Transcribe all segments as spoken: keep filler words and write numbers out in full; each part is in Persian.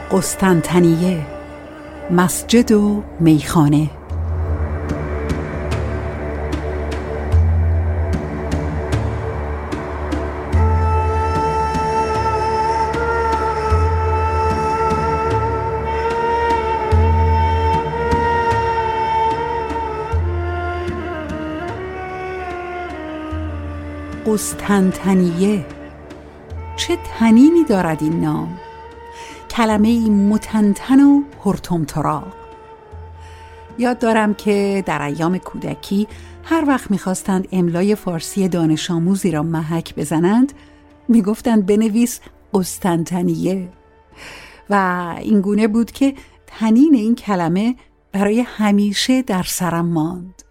قسطنطنیه، مسجد و میخانه. قسطنطنیه، چه طنینی دارد این نام، کلمه‌ای متنتن و پرطمطراق. یاد دارم که در ایام کودکی هر وقت می‌خواستند املای فارسی دانش آموزی را محک بزنند می‌گفتند بنویس قسطنطنیه، و این گونه بود که طنین این کلمه برای همیشه در سرم ماند.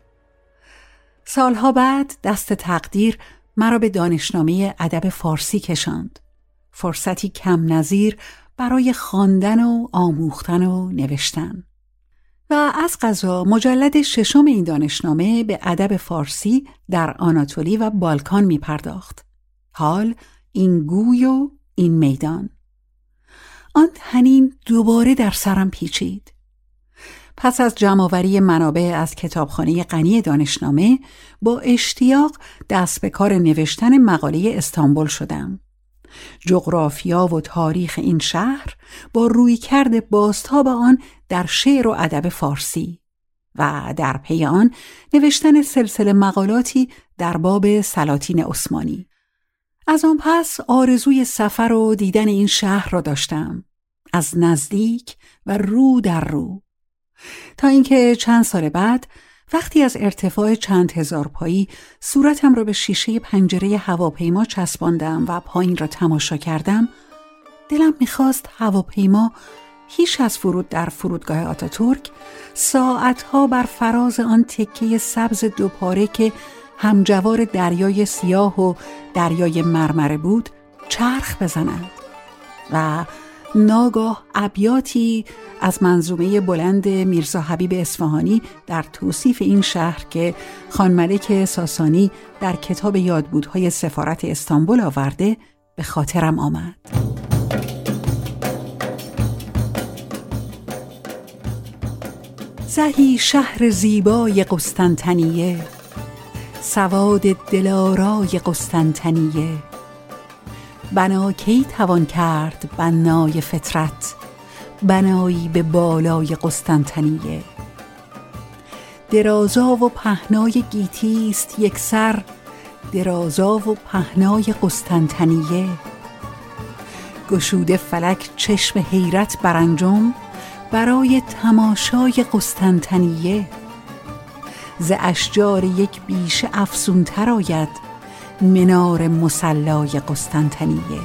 سالها بعد دست تقدیر مرا به دانشنامه ادب فارسی کشاند، فرصتی کم نظیر برای خواندن و آموختن و نوشتن. و از قضا مجلد ششم این دانشنامه به ادب فارسی در آناتولی و بالکان می پرداخت. حال این گوی و این میدان. آن طنین دوباره در سرم پیچید. پس از جمع‌آوری منابع از کتابخانه غنی دانشنامه با اشتیاق دست به کار نوشتن مقاله استانبول شدم. جغرافیا و تاریخ این شهر با رویکرد بازتاب آن در شعر و ادب فارسی و در پی آن نوشتن سلسله مقالاتی در باب سلاطین عثمانی. از آن پس آرزوی سفر و دیدن این شهر را داشتم، از نزدیک و رو در رو، تا اینکه چند سال بعد وقتی از ارتفاع چند هزار پایی صورتم را به شیشه پنجره هواپیما چسباندم و پایین را تماشا کردم، دلم می‌خواست هواپیما هیچ از فرود در فرودگاه آتاتورک ساعتها بر فراز آن تکه سبز دوپاره که همجوار دریای سیاه و دریای مرمره بود چرخ بزند و ناگاه ابیاتی از منظومه بلند میرزا حبیب اصفهانی در توصیف این شهر که خان ملک ساسانی در کتاب یادبودهای سفارت استانبول آورده به خاطرم آمد. زهی شهر زیبای قسطنطنیه، سواد دلارای قسطنطنیه، بنا کی توان کرد بنای فطرت، بنایی به بالای قسطنطنیه. درازا و پهنای گیتیست یک سر، درازا و پهنای قسطنطنیه. گشوده فلک چشم حیرت برانجام، برای تماشای قسطنطنیه. ز اشجار یک بیشه افزونتر آید، منار مصلای قسطنطنیه.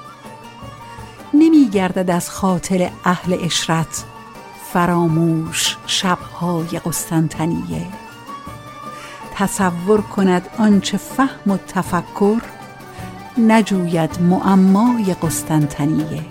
نمی گردد از خاطر اهل عشرت، فراموش شبهای قسطنطنیه. تصور کند آنچه فهم و تفکر، نجوید معمای قسطنطنیه.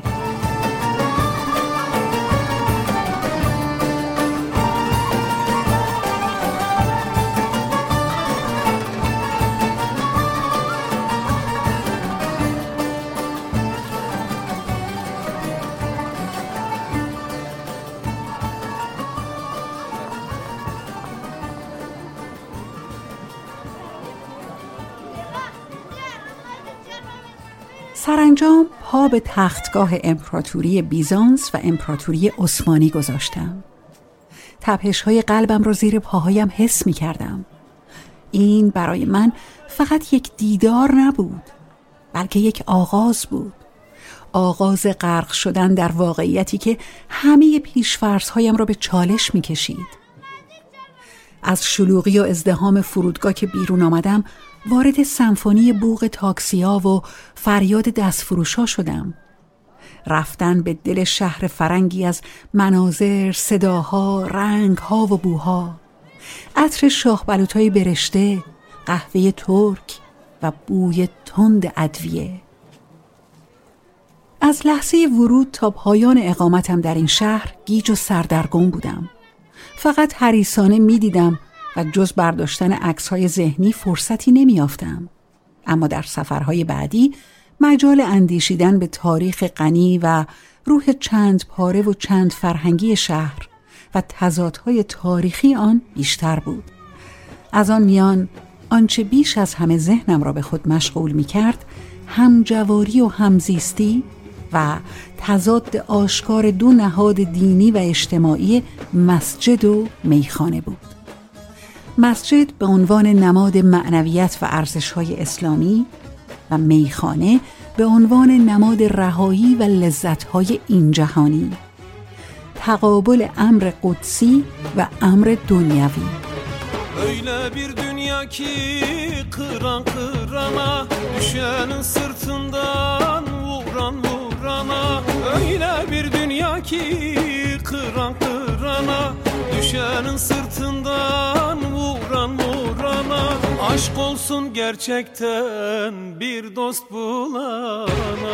سرانجام پا به تختگاه امپراتوری بیزانس و امپراتوری عثمانی گذاشتم. تپش‌های قلبم را زیر پاهایم حس می کردم. این برای من فقط یک دیدار نبود، بلکه یک آغاز بود. آغاز غرق شدن در واقعیتی که همه پیش‌فرض‌هایم را به چالش می کشید. از شلوغی و ازدحام فرودگاه که بیرون آمدم، وارد سمفونی بوق تاکسی‌ها و فریاد دستفروش‌ها شدم. رفتن به دل شهر فرنگی از مناظر، صداها، رنگها و بوها، عطر شاخ بلوطای برشته، قهوه ترک و بوی تند ادویه. از لحظه ورود تا پایان اقامتم در این شهر گیج و سردرگم بودم. فقط حریصانه می دیدم و جز برداشتن عکس‌های ذهنی فرصتی نمی‌یافتم. اما در سفرهای بعدی مجال اندیشیدن به تاریخ غنی و روح چند پاره و چند فرهنگی شهر و تضادهای تاریخی آن بیشتر بود. از آن میان آنچه بیش از همه ذهنم را به خود مشغول می کرد همجواری و همزیستی و تضاد آشکار دو نهاد دینی و اجتماعی مسجد و میخانه بود. مسجد به عنوان نماد معنویت و ارزش‌های اسلامی و میخانه به عنوان نماد رهایی و لذت‌های این جهانی، تقابل امر قدسی و امر دنیوی. Öyle bir dünya ki kıran kırana, düşenin sırtından vuran vurana. Öyle bir dünya ki kıran kırana, düşenin sırtından vuran vurana. Aşk olsun gerçekten bir dost bulana.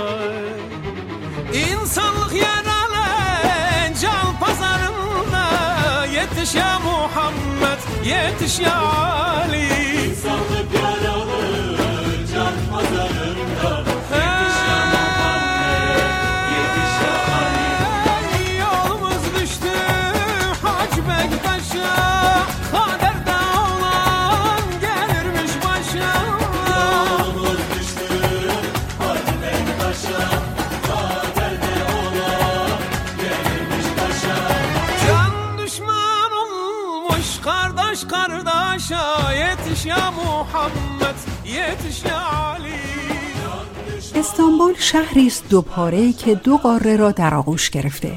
İnsanlık yaralı can pazarında, yetiş ya Muhammed, yetiş ya Ali. İnsanlık yaralı can pazarında, yetiş ya Muhammed, yetiş ya Ali. Yolumuz düştü Hacı Bektaş'a, kaderde olan gelirmiş başa. Yolumuz düştü Hacı Bektaş'a, kaderde olan gelirmiş başa. Can düşman olmuş kardeş kardeşa, yetiş ya Muhammed, yetiş ya Ali. استانبول شهری است دوپاره‌ای که دو قاره را در آغوش گرفته.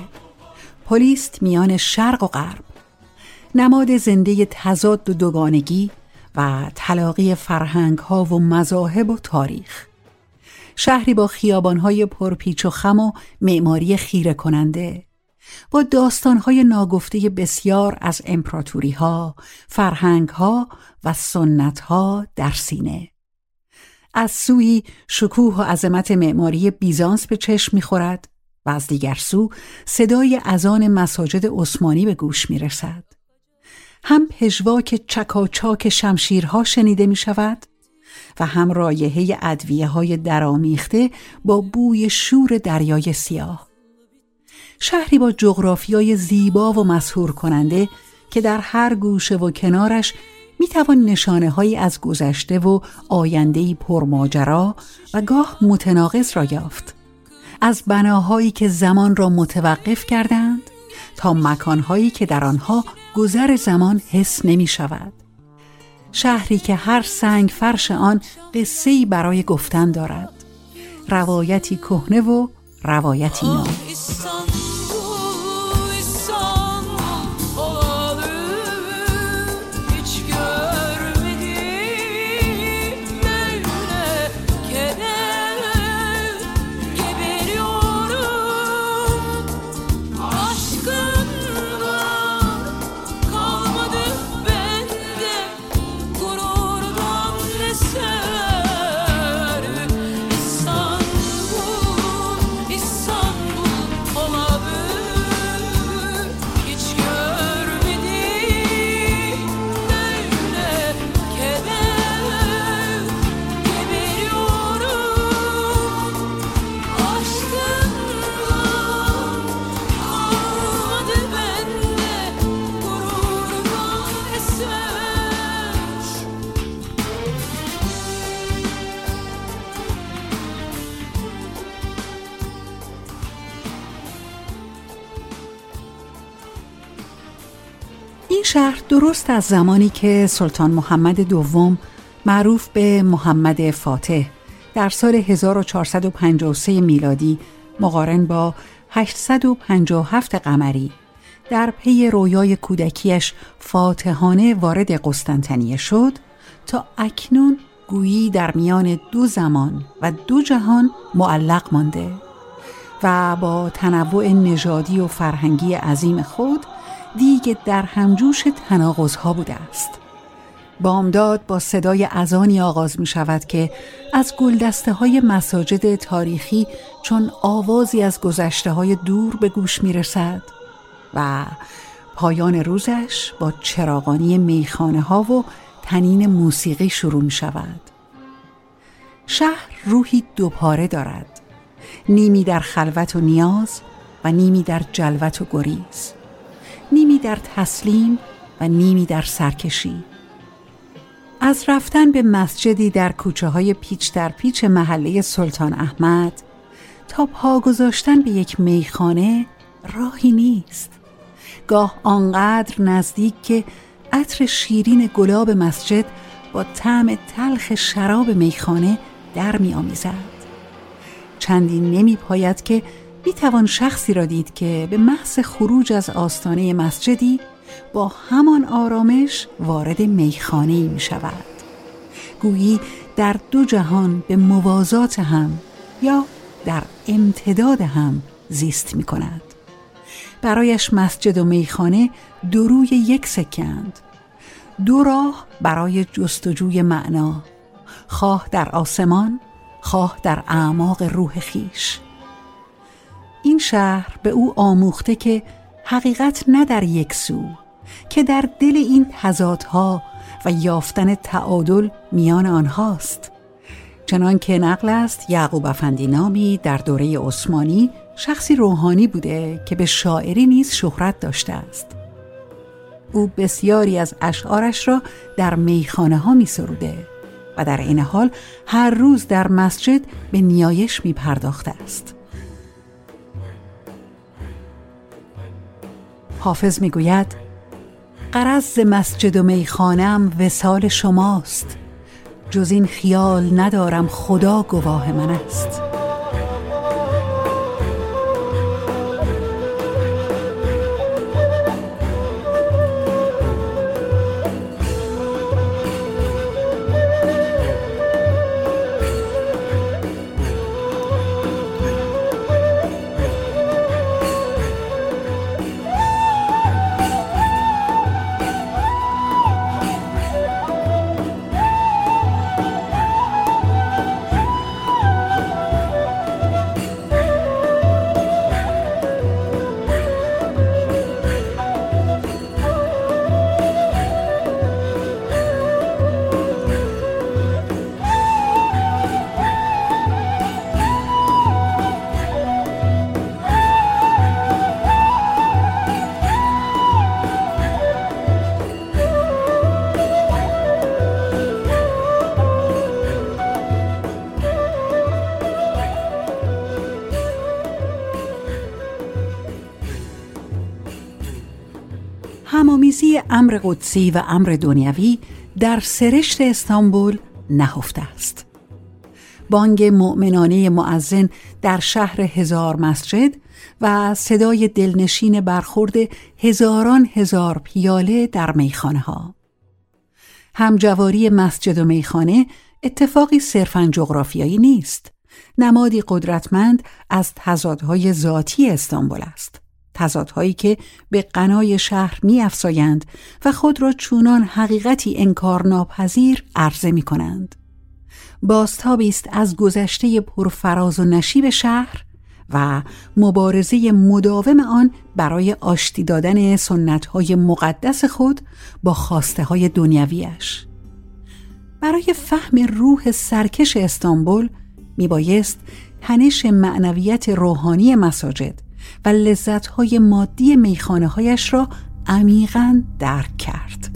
پلیست میان شرق و غرب، نماد زنده تضاد و دوگانگی و تلاقی فرهنگ‌ها و مذاهب و تاریخ. شهری با خیابان‌های پرپیچ و خم و معماری خیره کننده، با داستان‌های ناگفته بسیار از امپراتوری‌ها، فرهنگ‌ها و سنت‌ها در سینه. از سوی شکوه و عظمت معماری بیزانس به چشم می‌خورد و از دیگر سو صدای اذان مساجد عثمانی به گوش می‌رسد. هم پژواک چکاچاک شمشیرها شنیده می‌شود و هم رایحه ادویه‌های درآمیخته با بوی شور دریای سیاه. شهری با جغرافیای زیبا و مسحور کننده که در هر گوشه و کنارش میتوان نشانه‌هایی از گذشته و آینده‌ای پرماجرا و گاه متناقض را یافت. از بناهایی که زمان را متوقف کردند تا مکانهایی که در آنها گذر زمان حس نمی شود. شهری که هر سنگ فرش آن قصه‌ای برای گفتن دارد، روایتی کهنه و روایتی نو. این شهر درست از زمانی که سلطان محمد دوم معروف به محمد فاتح در سال هزار و چهارصد و پنجاه و سه میلادی مقارن با هشتصد و پنجاه و هفت قمری در پی رویای کودکیش فاتحانه وارد قسطنطنیه شد تا اکنون گویی در میان دو زمان و دو جهان معلق مانده و با تنوع نژادی و فرهنگی عظیم خود دیگه در همجوش تناقض‌ها بوده است. بامداد با صدای اذانی آغاز می شود که از گلدسته های مساجد تاریخی چون آوازی از گذشته های دور به گوش می رسد و پایان روزش با چراغانی میخانه ها و تنین موسیقی شروع می شود. شهر روحی دوپاره دارد، نیمی در خلوت و نیاز و نیمی در جلوت و گریز، نیمی در تسلیم و نیمی در سرکشی. از رفتن به مسجدی در کوچه های پیچ در پیچ محله سلطان احمد تا پا گذاشتن به یک میخانه راهی نیست. گاه آنقدر نزدیک که عطر شیرین گلاب مسجد با طعم تلخ شراب میخانه در می آمیزد. چندین نمی پاید که می توان شخصی را دید که به محض خروج از آستانه مسجدی با همان آرامش وارد میخانه‌ای می شود. گویی در دو جهان به موازات هم یا در امتداد هم زیست می کند. برایش مسجد و میخانه دو روی یک سکند، دو راه برای جستجوی معنا، خواه در آسمان، خواه در اعماق روح خیش. این شهر به او آموخته که حقیقت نه در یک سو، که در دل این تضادها و یافتن تعادل میان آنهاست. چنان که نقل است یعقوب افندی نامی در دوره عثمانی شخصی روحانی بوده که به شاعری نیز شهرت داشته است. او بسیاری از اشعارش را در میخانه ها می سروده و در این حال هر روز در مسجد به نیایش می پرداخته است. حافظ می گوید غرض ز مسجد و میخانه‌ام وصال شماست، جز این خیال ندارم خدا گواه من است. همامیزی امر قدسی و امر دنیوی در سرشت استانبول نهفته است. بانگ مؤمنانه مؤذن در شهر هزار مسجد و صدای دلنشین برخورد هزاران هزار پیاله در میخانه ها. همجواری مسجد و میخانه اتفاقی صرفاً جغرافیایی نیست، نمادی قدرتمند از تضادهای ذاتی استانبول است. تضادهایی که به غنای شهر می افزایند و خود را چونان حقیقتی انکارناپذیر عرضه می کنند. بازتابی است از گذشته پرفراز و نشیب شهر و مبارزه مداوم آن برای آشتی دادن سنت‌های مقدس خود با خواسته‌های دنیویش. برای فهم روح سرکش استانبول می بایست تنش معنویت روحانی مساجد و لذت‌های مادی میخانه‌هایش را عمیقاً درک کرد.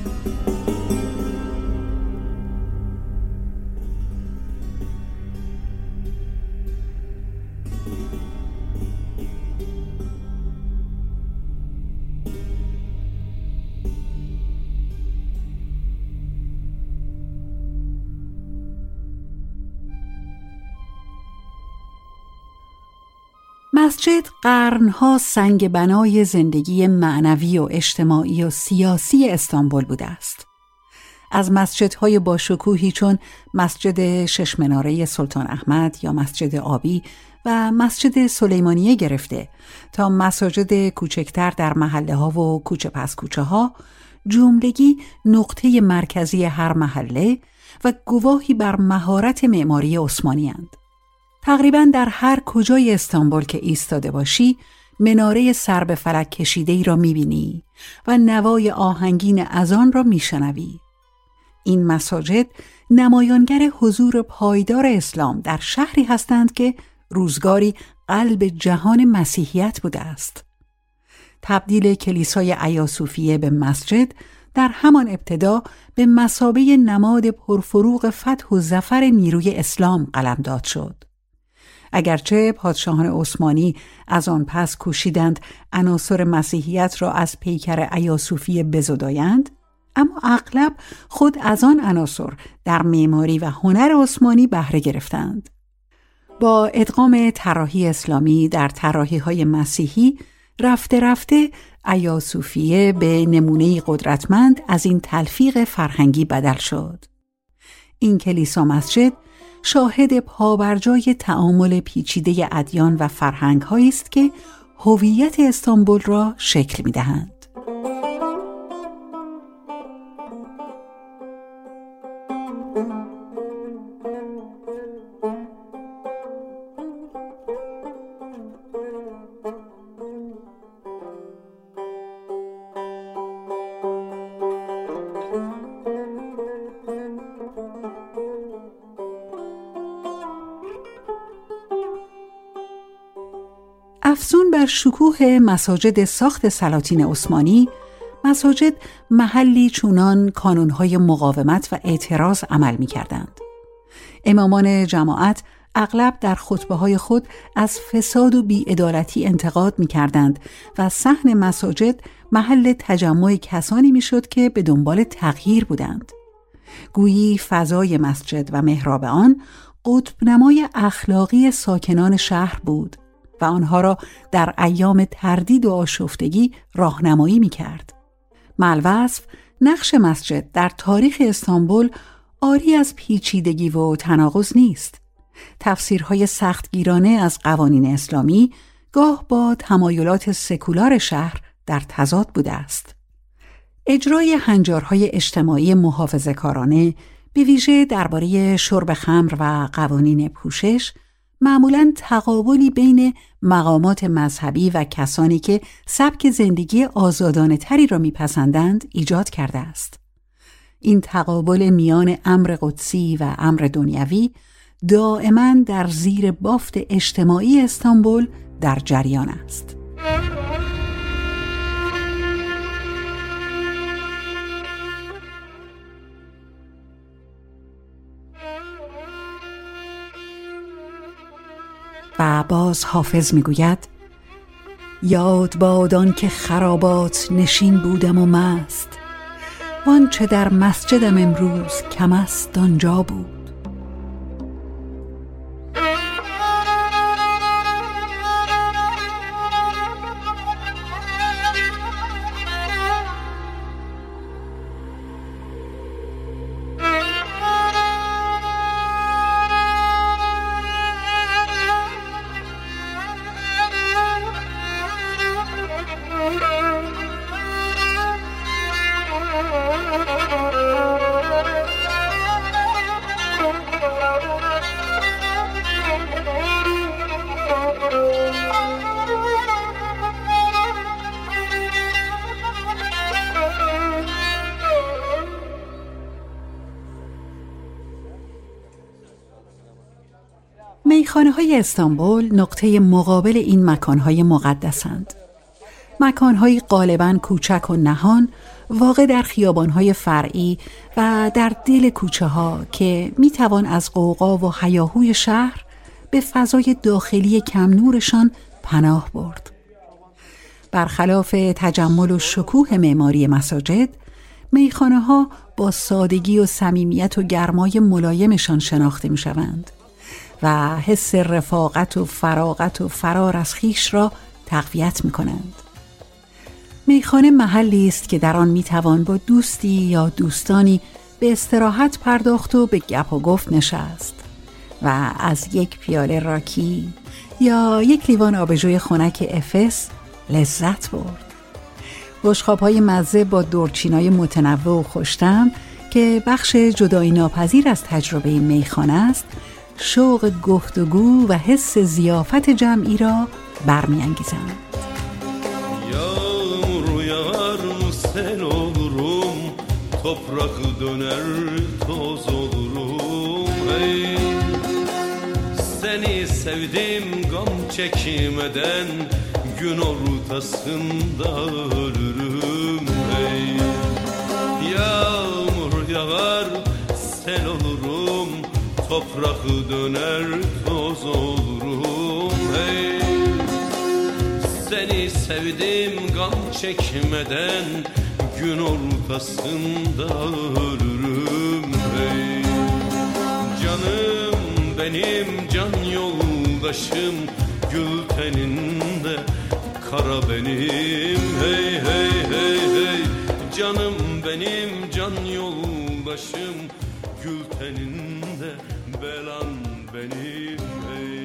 مسجد قرنها سنگ بنای زندگی معنوی و اجتماعی و سیاسی استانبول بوده است. از مسجدهای با شکوهی چون مسجد شش مناره سلطان احمد یا مسجد آبی و مسجد سلیمانیه گرفته تا مساجد کوچکتر در محله ها و کوچه پس کوچه ها، جملگی نقطه مرکزی هر محله و گواهی بر مهارت معماری عثمانی اند. تقریباً در هر کجای استانبول که ایستاده باشی مناره سر به فلک کشیده‌ای را می‌بینی و نوای آهنگین اذان را می‌شنوی. این مساجد نمایانگر حضور پایدار اسلام در شهری هستند که روزگاری قلب جهان مسیحیت بوده است. تبدیل کلیسای ایاصوفیه به مسجد در همان ابتدا به مثابه نماد پرفروغ فتح و ظفر نیروی اسلام قلمداد شد. اگرچه پادشاهان عثمانی از آن پس کوشیدند عناصر مسیحیت را از پیکر ایاصوفیه بزدایند، اما اغلب خود از آن عناصر در معماری و هنر عثمانی بهره گرفتند. با ادغام طراحی اسلامی در طراحی‌های مسیحی، رفته رفته ایاصوفیه به نمونه‌ای قدرتمند از این تلفیق فرهنگی بدل شد. این کلیسا مسجد شاهد پابرجای تعامل پیچیده ادیان و فرهنگ‌هایی است که هویت استانبول را شکل می‌دهند. افزون بر شکوه مساجد ساخت سلاطین عثمانی، مساجد محلی چونان کانونهای مقاومت و اعتراض عمل می کردند. امامان جماعت اغلب در خطبه‌های خود از فساد و بی‌عدالتی انتقاد می کردند و صحن مساجد محل تجمع کسانی می شد که به دنبال تغییر بودند. گویی فضای مسجد و محراب آن قطب نمای اخلاقی ساکنان شهر بود و آنها را در ایام تردید و آشفتگی راهنمایی می کرد. مالوصف نقش مسجد در تاریخ استانبول عاری از پیچیدگی و تناقض نیست. تفسیرهای سختگیرانه از قوانین اسلامی گاه با تمایلات سکولار شهر در تضاد بوده است. اجرای هنجارهای اجتماعی محافظه‌کارانه به ویژه درباره شرب خمر و قوانین پوشش معمولاً تقابلی بین مقامات مذهبی و کسانی که سبک زندگی آزادانه تری را میپسندند ایجاد کرده است. این تقابل میان امر قدسی و امر دنیوی دائما در زیر بافت اجتماعی استانبول در جریان است. و باز حافظ میگوید: یاد باد آن که خرابات نشین بودم و مست، وانچه در مسجدم امروز کم است آنجا بود. میخانه‌های استانبول نقطه مقابل این مکانهای مقدسند. مکانهایی غالباً کوچک و نهان، واقع در خیابانهای فرعی و در دل کوچه ها که میتوان از غوغا و هیاهوی شهر به فضای داخلی کم نورشان پناه برد. برخلاف تجمل و شکوه معماری مساجد، میخانه‌ها با سادگی و صمیمیت و گرمای ملایمشان شناخته میشوند و حس رفاقت و فراغت و فرار از خویش را تقویت می‌کنند. میخانه محلی است که در آن میتوان با دوستی یا دوستانی به استراحت پرداخت و به گپ و گفت نشست و از یک پیاله راکی یا یک لیوان آبجوی خنک افس لذت برد. بشقاب‌های مزه با دورچینای متنوع و خوش‌طعم که بخش جدایی ناپذیر از تجربه میخانه است، شوق گفتگو و حس ضیافت جمعی را برمی‌انگیزند. Yağmur yağar sel olurum, toprak döner toz olurum. Ey Seni sevdim gam çekmeden, gün ortasında ölürüm hey. Yağmur yağar sel olurum, toprak döner toz olurum hey. Seni sevdim gam çekmeden, gün ortasında ölürüm hey. Canım benim can yoldaşım, gül teninde kara benim hey hey hey hey. Canım benim can yoldaşım, gül teninde belan benim hey.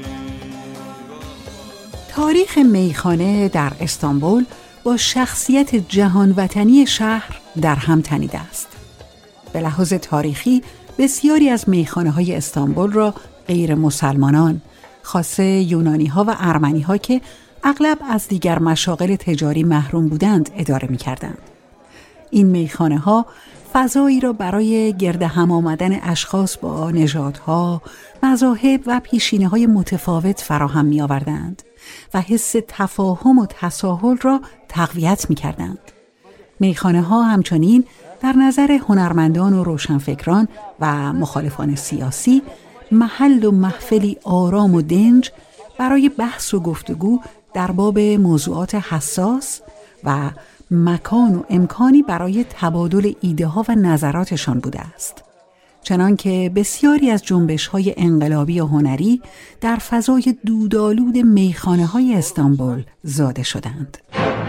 تاریخ میخانه در استانبول با شخصیت جهان وطنی شهر در هم تنیده است. به لحاظ تاریخی بسیاری از میخانه‌های استانبول را غیر مسلمانان، خاصه یونانی‌ها و ارمنی‌ها که اغلب از دیگر مشاغل تجاری محروم بودند اداره می‌کردند. این میخانه‌ها فضایی را برای گرد هم آمدن اشخاص با نژادها، مذاهب و پیشینه‌های متفاوت فراهم می‌آوردند و حس تفاهم و تساهل را تقویت می‌کردند. میخانه‌ها همچنین در نظر هنرمندان و روشنفکران و مخالفان سیاسی محل و محفلی آرام و دنج برای بحث و گفتگو در باب موضوعات حساس و مکان و امکانی برای تبادل ایده ها و نظراتشان بوده است. چنانکه بسیاری از جنبش‌های انقلابی و هنری در فضای دودآلود میخانه‌های استانبول زاده شدند.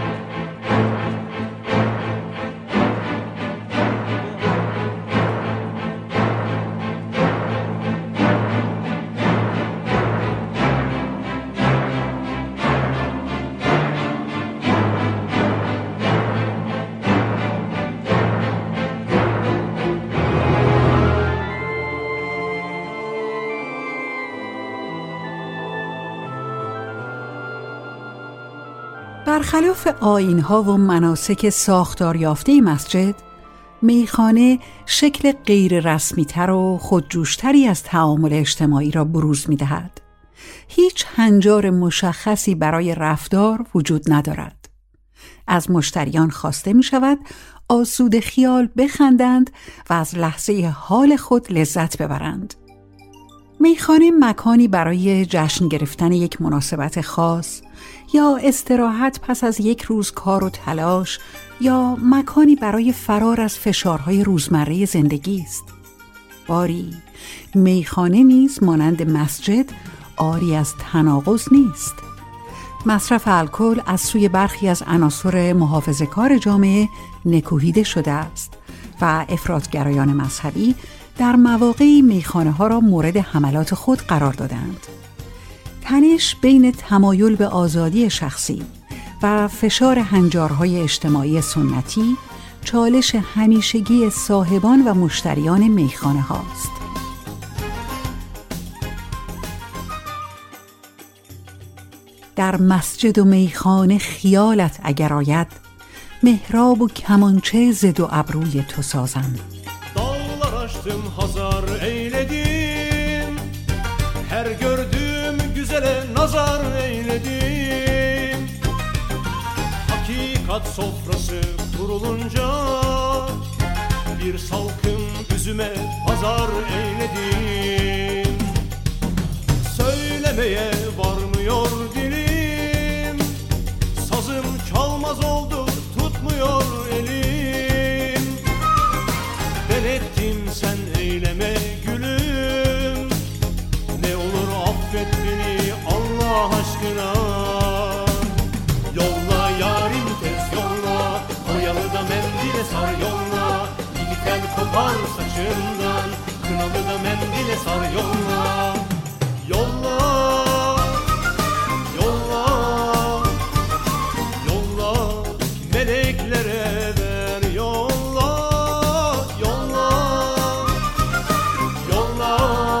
برخلاف آیین‌ها و مناسک ساختار یافته مسجد، میخانه شکل غیر رسمی‌تر و خودجوشتری از تعامل اجتماعی را بروز می‌دهد. هیچ هنجار مشخصی برای رفتار وجود ندارد. از مشتریان خواسته می‌شود آسوده خیال بخندند و از لحظه حال خود لذت ببرند. میخانه مکانی برای جشن گرفتن یک مناسبت خاص یا استراحت پس از یک روز کار و تلاش یا مکانی برای فرار از فشارهای روزمره زندگی است. باری میخانه نیز مانند مسجد عاری از تناقض نیست. مصرف الکل از سوی برخی از عناصر محافظه‌کار جامعه نکوهیده شده است و افراطگرایان مذهبی در مواقعی میخانه ها را مورد حملات خود قرار دادند. تنش بین تمایل به آزادی شخصی و فشار هنجارهای اجتماعی سنتی چالش همیشگی صاحبان و مشتریان میخانه هاست. در مسجد و میخانه خیالت اگر آید، محراب و کمانچه ز دو ابروی تو سازم. Dağlar aştım, hazar eyledim, her gördüğüm güzele nazar eyledim. Hakikat sofrası kurulunca bir salkım üzüme pazar eyledim. Söylemeye varmıyor dilim, sazım çalmaz oldu, tutmuyor elim. Denettim sen eyleme gülüm, ne olur affet beni Allah aşkına. Yolla yarim tez yolla, oyalı da mendile sar yolla. İki tel kopar saçından, kınalı da mendile sar yolla. Yolla, yolla, yolla, meleklere ver yolla, yolla, yolla.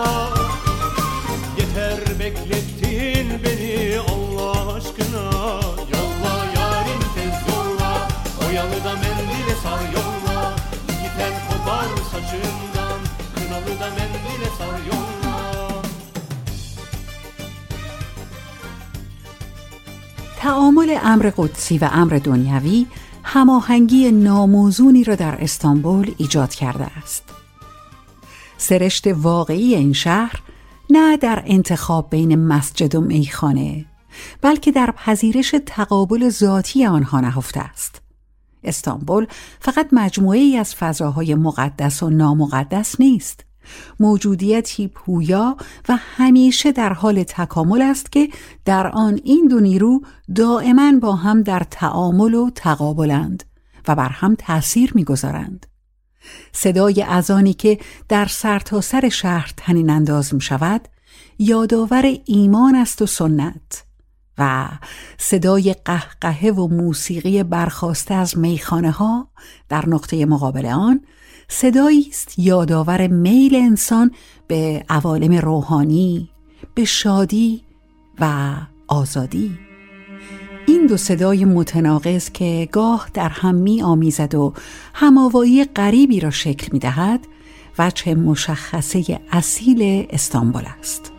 Yeter beklettin beni Allah aşkına. Yolla yarim tez yolla, oyalı da mendile sar yolla. İki tel kopar saçından, kınalı da mendile sar yolla. تعامل امر قدسی و امر دنیوی هماهنگی ناموزونی را در استانبول ایجاد کرده است. سرشت واقعی این شهر نه در انتخاب بین مسجد و میخانه، بلکه در پذیرش تقابل ذاتی آنها نهفته است. استانبول فقط مجموعه‌ای از فضاهای مقدس و نامقدس نیست، موجودیتی پویا و همیشه در حال تکامل است که در آن این دو نیرو دائما با هم در تعامل و تقابلند و بر هم تأثیر می‌گذارند. صدای اذانی که در سرتاسر شهر طنین انداز می شود یادآور ایمان است و سنت، و صدای قهقهه و موسیقی برخاسته از میخانه ها در نقطه مقابل آن صدایی است یادآور میل انسان به عوالم روحانی، به شادی و آزادی. این دو صدای متناقض که گاه در هم می آمیزد و هماوایی غریبی را شکل می دهد وجه مشخصه اصیل استانبول است.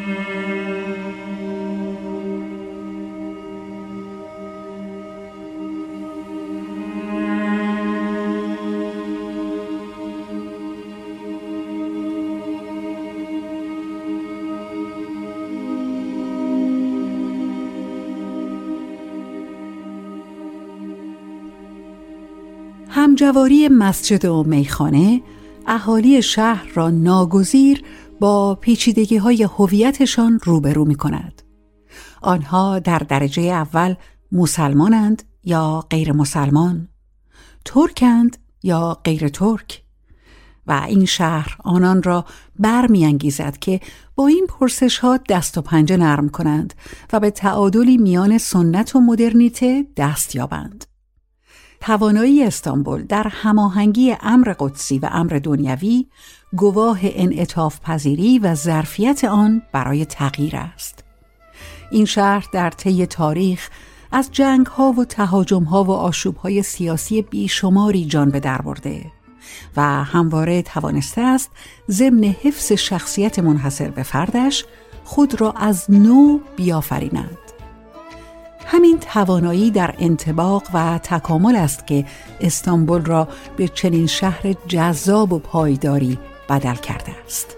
همجواری مسجد و میخانه اهالی شهر را ناگزیر با پیچیدگی‌های هویتشان روبرو می‌کند. آنها در درجه اول مسلمانند یا غیر مسلمان، ترکند یا غیر ترک، و این شهر آنان را برمی‌انگیزد که با این پرسش‌ها دست و پنجه نرم کنند و به تعادلی میان سنت و مدرنیته دست یابند. توانایی استانبول در هماهنگی امر قدسی و امر دنیوی گواه انعطاف پذیری و ظرفیت آن برای تغییر است. این شهر در طی تاریخ از جنگ‌ها و تهاجم‌ها و آشوب‌های سیاسی بیشماری جان به در برده و همواره توانسته است ضمن حفظ شخصیت منحصر به فردش خود را از نو بیافریند. همین توانایی در انطباق و تکامل است که استانبول را به چنین شهر جذاب و پایداری بدل کرده است.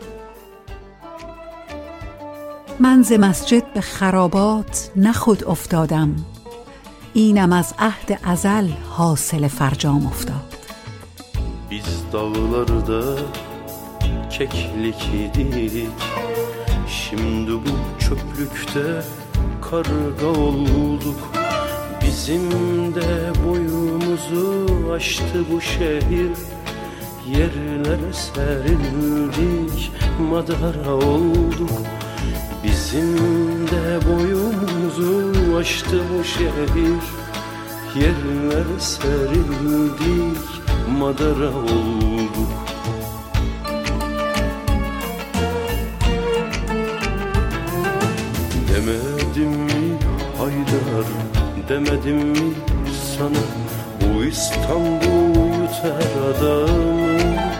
من ز مسجد به خرابات نه خود افتادم، اینم از عهد ازل حاصل فرجام افتاد. Biz dağlarda keklik idik, şimdi bu çöplükte karga olduk. Bizim de boyumuzu aştı bu şehir, yerlere serildik, madara olduk. Bizim de boyumuzu aştı bu şehir, yerlere serildik, madara olduk. Demedim mi Haydar, demedim mi sana, bu İstanbul yutar adamı.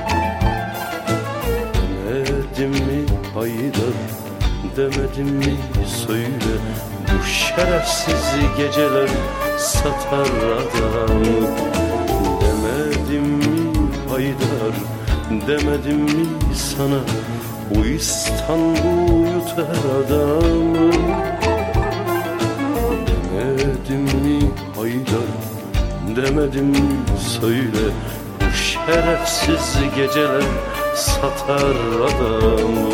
Demedim mi Haydar, demedim mi söyle, bu şerefsiz geceler satar adamı. Demedim mi Haydar, demedim mi sana, bu İstanbul yutar adamı. Demedim mi Haydar, demedim mi söyle, bu şerefsiz geceler satar adamı.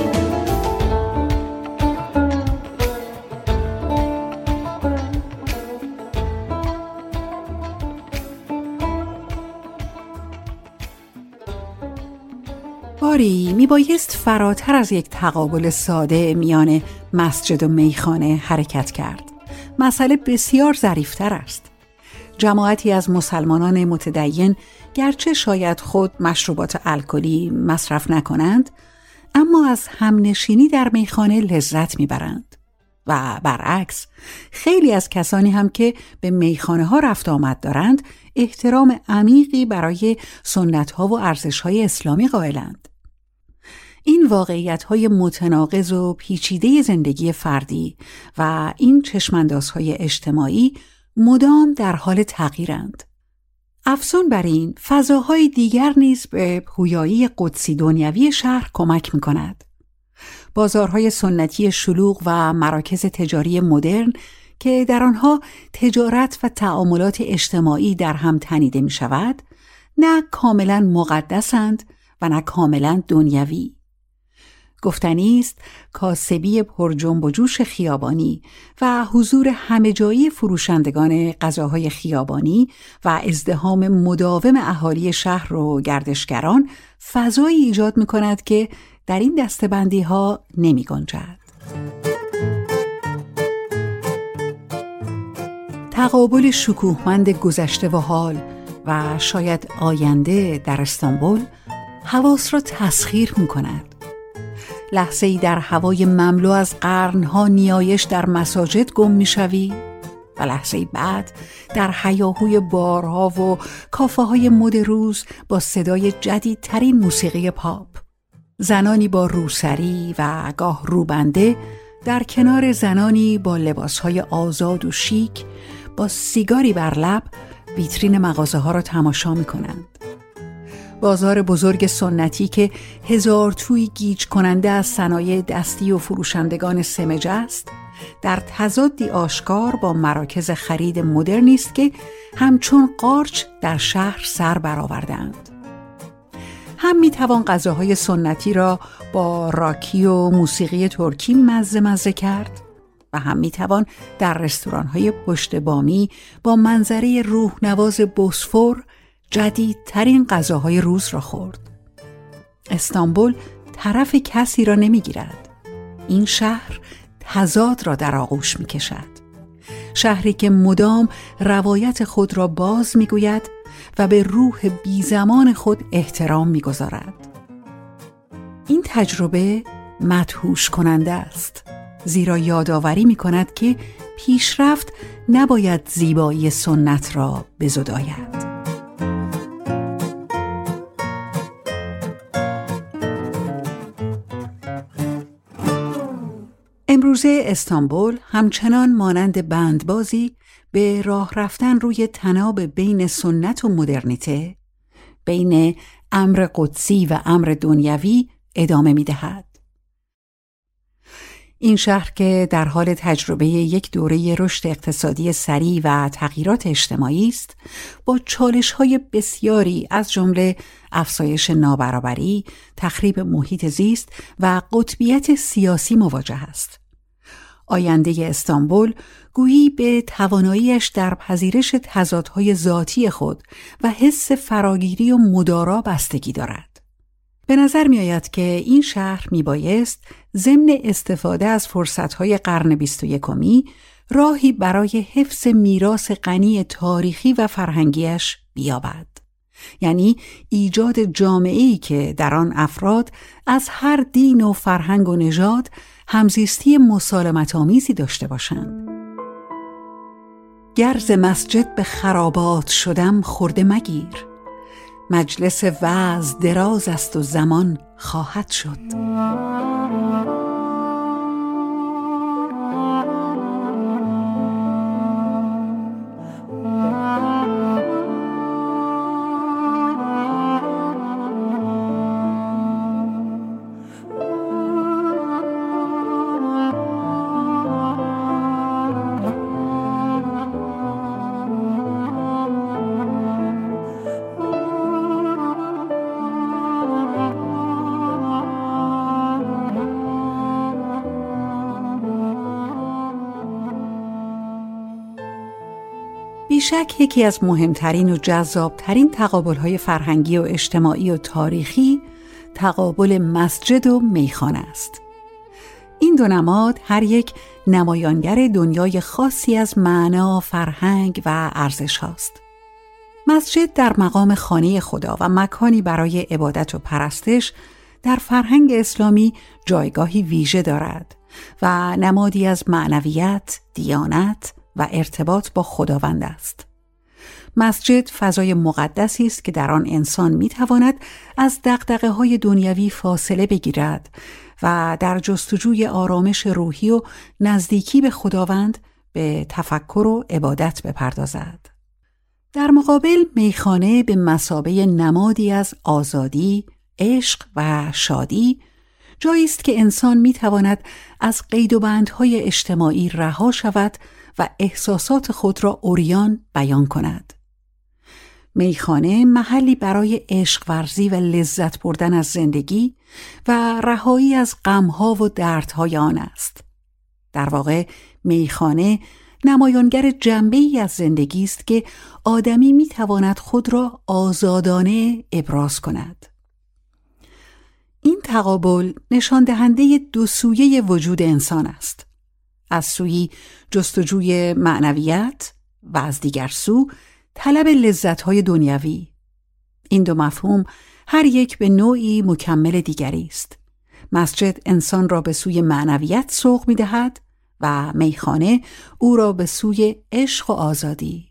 باری می بایست فراتر از یک تقابل ساده میان مسجد و میخانه حرکت کرد. مسئله بسیار ظریف‌تر است. جماعتی از مسلمانان متدین گرچه شاید خود مشروبات الکلی مصرف نکنند، اما از همنشینی در میخانه لذت میبرند. و برعکس خیلی از کسانی هم که به میخانه ها رفت آمد دارند احترام عمیقی برای سنت ها و ارزش های اسلامی قائلند. این واقعیت‌های متناقض و پیچیده زندگی فردی و این چشماندازهای اجتماعی مدام در حال تغییرند. افزون بر این، فضاهای دیگر نیز به پویایی قدسی دنیوی شهر کمک می‌کند. بازارهای سنتی شلوغ و مراکز تجاری مدرن که در آنها تجارت و تعاملات اجتماعی در هم تنیده می‌شود، نه کاملاً مقدسند و نه کاملاً دنیوی. گفتنی است کاسبی پر جنب و جوش خیابانی و حضور همه‌جایی فروشندگان غذاهای خیابانی و ازدحام مداوم اهالی شهر و گردشگران فضایی ایجاد می‌کند که در این دسته‌بندی‌ها نمی‌گنجد. تقابل شکوهمند گذشته و حال و شاید آینده در استانبول حواس را تسخیر می‌کند. لحظه‌ای در هوای مملو از قرنها نیایش در مساجد گم می‌شوی و لحظه‌ای بعد در هیاهوی بارها و کافه‌های مد روز با صدای جدیدترین موسیقی پاپ. زنانی با روسری و گاه روبنده در کنار زنانی با لباسهای آزاد و شیک با سیگاری بر لب ویترین مغازه‌ها را تماشا می‌کنند. بازار بزرگ سنتی که هزار توی گیج کننده از صنایع دستی و فروشندگان سمج است، در تضادی آشکار با مراکز خرید مدرنی است که همچون قارچ در شهر سر برآوردند. هم میتوان غذاهای سنتی را با راکی و موسیقی ترکی مزه مزه کرد و هم میتوان در رستوران‌های پشت بامی با منظره روح‌نواز بوسفور جدیدترین غذاهای روز را خورد. استانبول طرف کسی را نمیگیرد. این شهر تضاد را در آغوش میکشد. شهری که مدام روایت خود را باز میگوید و به روح بیزمان خود احترام میگذارد. این تجربه مدهوش کننده است، زیرا یادآوری میکند که پیشرفت نباید زیبایی سنت را بزداید. امروزه استانبول همچنان مانند بندبازی به راه رفتن روی تناب بین سنت و مدرنیته، بین امر قدسی و امر دنیوی ادامه می دهد. این شهر که در حال تجربه یک دوره رشد اقتصادی سریع و تغییرات اجتماعی است، با چالش‌های بسیاری از جمله افزایش نابرابری، تخریب محیط زیست و قطبیت سیاسی مواجه است. آینده استانبول گویی به تواناییش در پذیرش تضادهای ذاتی خود و حس فراگیری و مدارا بستگی دارد. به نظر می آید که این شهر می بایست ضمن استفاده از فرصتهای قرن بیست و یکمی راهی برای حفظ میراث غنی تاریخی و فرهنگیش بیابد. یعنی ایجاد جامعه‌ای که در آن افراد از هر دین و فرهنگ و نژاد همزیستی مسالمت‌آمیزی داشته باشند. گر ز مسجد به خرابات شدم خرده مگیر، مجلس وعظ دراز است و زمان خواهد شد. بیشک یکی از مهمترین و جذابترین تقابل‌های فرهنگی و اجتماعی و تاریخی تقابل مسجد و میخانه است. این دو نماد هر یک نمایانگر دنیای خاصی از معنا، فرهنگ و ارزش هاست. مسجد در مقام خانه خدا و مکانی برای عبادت و پرستش در فرهنگ اسلامی جایگاهی ویژه دارد و نمادی از معنویت، دیانت و ارتباط با خداوند است. مسجد فضای مقدسی است که در آن انسان می‌تواند از دغدغه‌های دنیوی فاصله بگیرد و در جستجوی آرامش روحی و نزدیکی به خداوند به تفکر و عبادت بپردازد. در مقابل میخانه به مثابه نمادی از آزادی، عشق و شادی، جایی است که انسان میتواند از قید و بندهای اجتماعی رها شود و احساسات خود را عریان بیان کند. میخانه محلی برای عشق ورزی و لذت بردن از زندگی و رهایی از غمها و دردهای آن است. در واقع میخانه نمایانگر جنبه‌ای از زندگی است که آدمی میتواند خود را آزادانه ابراز کند. این تقابل نشان دهنده دو سویه وجود انسان است. از سوی جستجوی معنویت و از دیگر سو طلب لذت‌های دنیوی. این دو مفهوم هر یک به نوعی مکمل دیگری است. مسجد انسان را به سوی معنویت سوق می‌دهد و میخانه او را به سوی عشق و آزادی.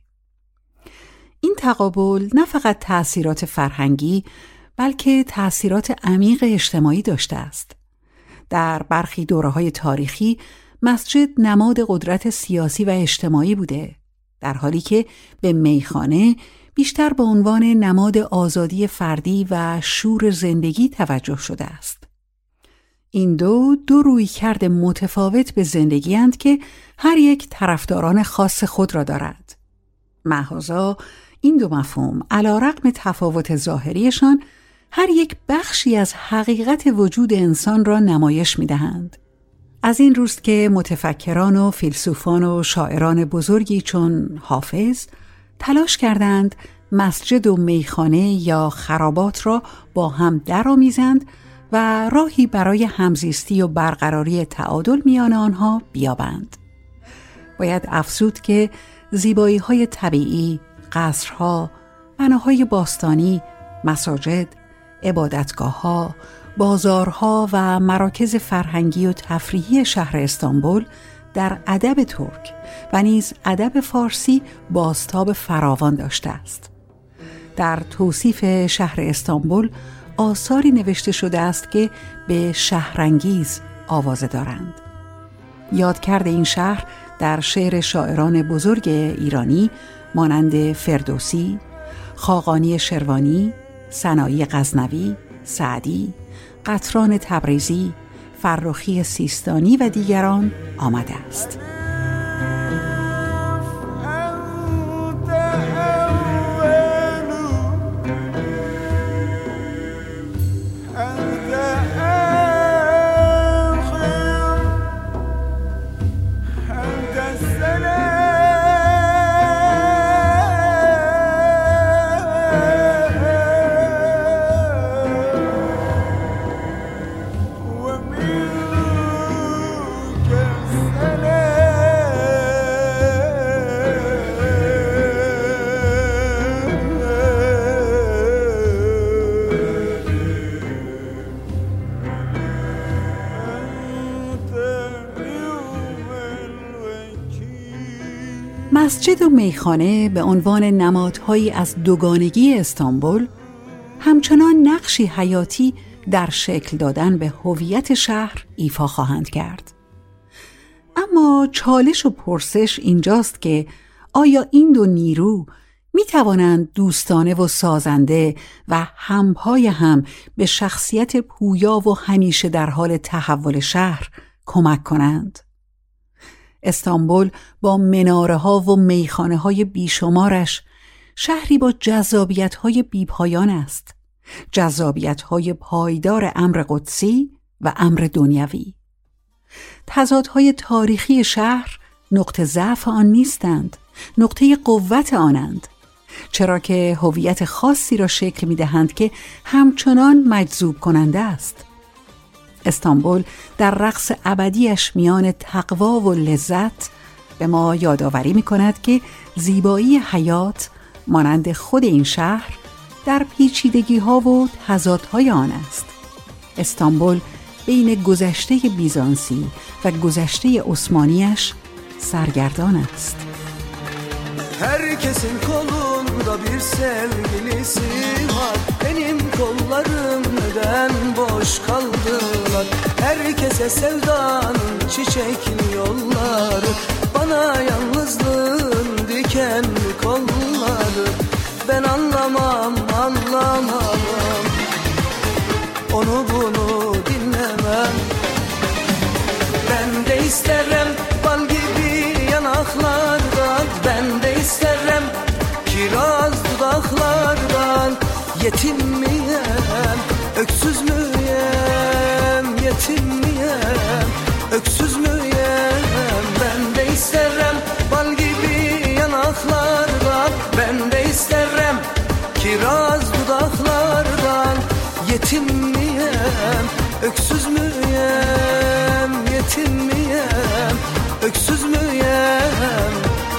این تقابل نه فقط تأثیرات فرهنگی بلکه تأثیرات عمیق اجتماعی داشته است. در برخی دوره‌های تاریخی مسجد نماد قدرت سیاسی و اجتماعی بوده، در حالی که به میخانه بیشتر به عنوان نماد آزادی فردی و شور زندگی توجه شده است. این دو دو رویکرد متفاوت به زندگی اند که هر یک طرفداران خاص خود را دارد. محضاً این دو مفهوم علی‌رغم تفاوت ظاهریشان هر یک بخشی از حقیقت وجود انسان را نمایش می‌دهند. از این روست که متفکران و فیلسوفان و شاعران بزرگی چون حافظ تلاش کردند مسجد و میخانه یا خرابات را با هم درآمیزند و راهی برای همزیستی و برقراری تعادل میان آنها بیابند. باید افزود که زیبایی‌های طبیعی، قصرها، بناهای باستانی، مساجد، عبادتگاه‌ها، بازارها و مراکز فرهنگی و تفریحی شهر استانبول در ادب ترک و نیز ادب فارسی بازتاب فراوان داشته است. در توصیف شهر استانبول آثاری نوشته شده است که به شهرانگیز آوازه دارند. یادکرد این شهر در شعر شاعران بزرگ ایرانی مانند فردوسی، خاقانی شروانی، سنایی غزنوی، سعدی، قطران تبریزی، فرخی سیستانی و دیگران آمده است. مسجد و میخانه به عنوان نمادهایی از دوگانگی استانبول همچنان نقشی حیاتی در شکل دادن به هویت شهر ایفا خواهند کرد. اما چالش و پرسش اینجاست که آیا این دو نیرو می توانند دوستانه و سازنده و همپای هم به شخصیت پویا و همیشه در حال تحول شهر کمک کنند؟ استانبول با مناره‌ها و میخانه‌های بیشمارش شهری با جذابیت‌های بی‌پایان است، جذابیت‌های پایدار امر قدسی و امر دنیوی. تضادهای تاریخی شهر نقطه ضعف آن نیستند، نقطه قوت آنند، چرا که هویت خاصی را شکل می‌دهند که همچنان مجذوب کننده است. استانبول در رقص ابدیش میان تقوا و لذت به ما یادآوری می‌کند که زیبایی حیات مانند خود این شهر در پیچیدگی‌ها و تضادهای آن است. استانبول بین گذشته بیزانسی و گذشته عثمانیش سرگردان است. Herkesin kolunda bir sevgilisi var. Benim kollarım neden boş kaldılar? Herkese sevdanın çiçekli yolları, bana yalnızlığın dikenli kolları. Ben anlamam, anlamam, onu bunu dinlemem. Ben de isterim bal gibi yanaklardan, ben de isterim kiraz dudaklardan. Yetim miyem, öksüz müyem, yetim miyem, öksüz müyem? Ben de isterim bal gibi yanaklardan, ben de isterim kiraz dudaklardan. Yetim miyem, öksüz müyem, yetim miyem, öksüz müyem?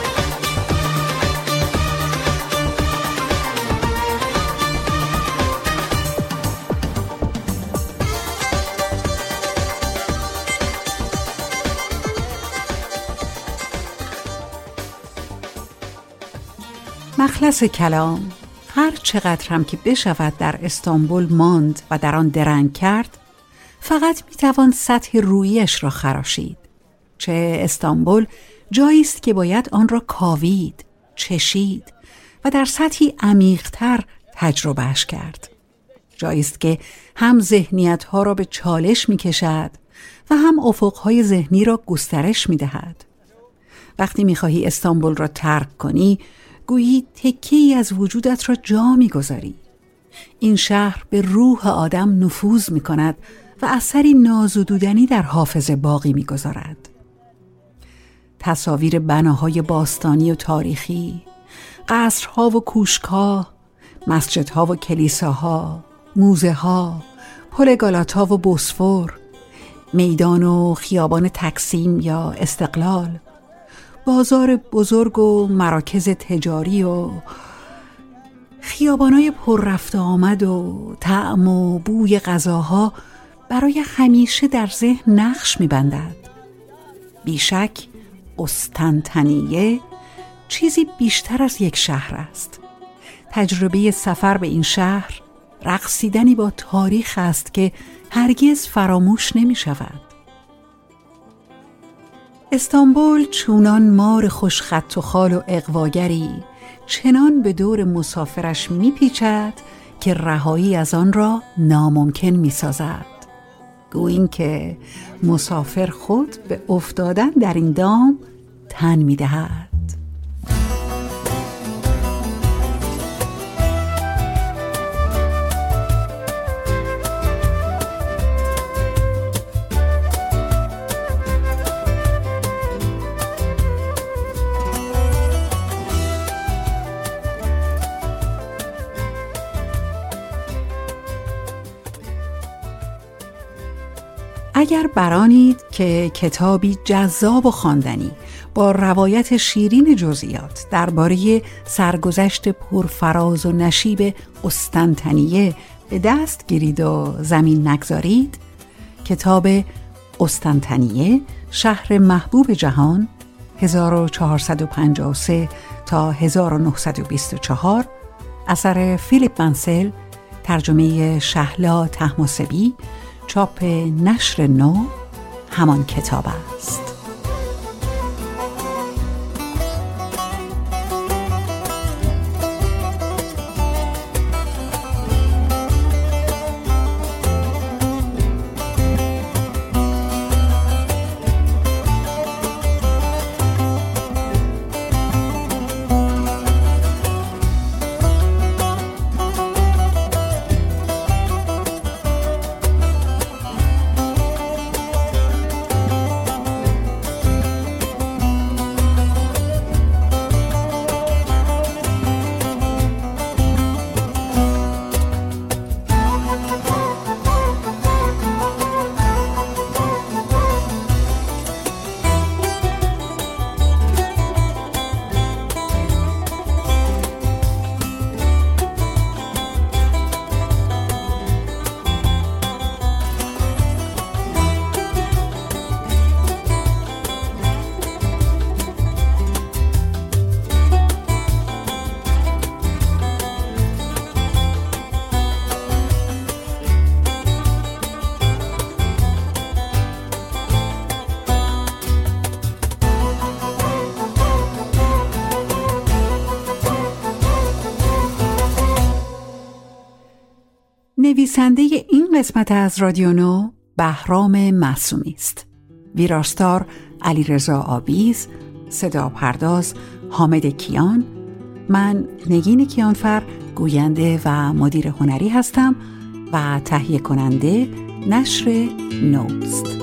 مخلص کلام، هر چقدر هم که بشود در استانبول ماند و در آن درنگ کرد، فقط میتوان سطح رویش را خراشید. چه استانبول جایی است که باید آن را کاوید، چشید و در سطحی عمیق‌تر تجربهش کرد. جایی است که هم ذهنیت‌ها را به چالش میکشد و هم افق‌های ذهنی را گسترش میدهد. وقتی میخواهی استانبول را ترک کنی، گویی تکه‌ای از وجودت را جا می‌گذاری. این شهر به روح آدم نفوذ می‌کند و اثری نازدودنی در حافظه باقی می‌گذارد. تصاویر بناهای باستانی و تاریخی، قصرها و کوشک‌ها، مسجدها و کلیساها، موزه‌ها، پل گالاتا و بوسفور، میدان و خیابان تقسیم یا استقلال، بازار بزرگ و مراکز تجاری و خیابانای پر رفت آمد و طعم و بوی غذاها برای همیشه در ذهن نقش می‌بندد. بیشک قسطنطنیه چیزی بیشتر از یک شهر است. تجربه سفر به این شهر رقصیدنی با تاریخ است که هرگز فراموش نمی‌شود. استانبول چونان مار خوش خط و خال و اغواگری چنان به دور مسافرش میپیچد که رهایی از آن را ناممکن میسازد. گویی که مسافر خود به افتادن در این دام تن میدهد. اگر برانید که کتابی جذاب و خواندنی با روایت شیرین جزئیات درباره سرگذشت پرفراز و نشیب قسطنطنیه به دست گیرید و زمین نگذارید، کتاب قسطنطنیه شهر محبوب جهان هزار و چهارصد و پنجاه و سه تا هزار و نهصد و بیست و چهار اثر فیلیپ منسل، ترجمه شهلا طهماسبی، چاپ نشر نو، همان کتاب است. نویسنده این قسمت از رادیو نو بهرام معصومی است. ویراستار علیرضا آویز، صدا پرداز حامد کیان. من نگین کیانفر گوینده و مدیر هنری هستم و تهیه کننده نشر نوست.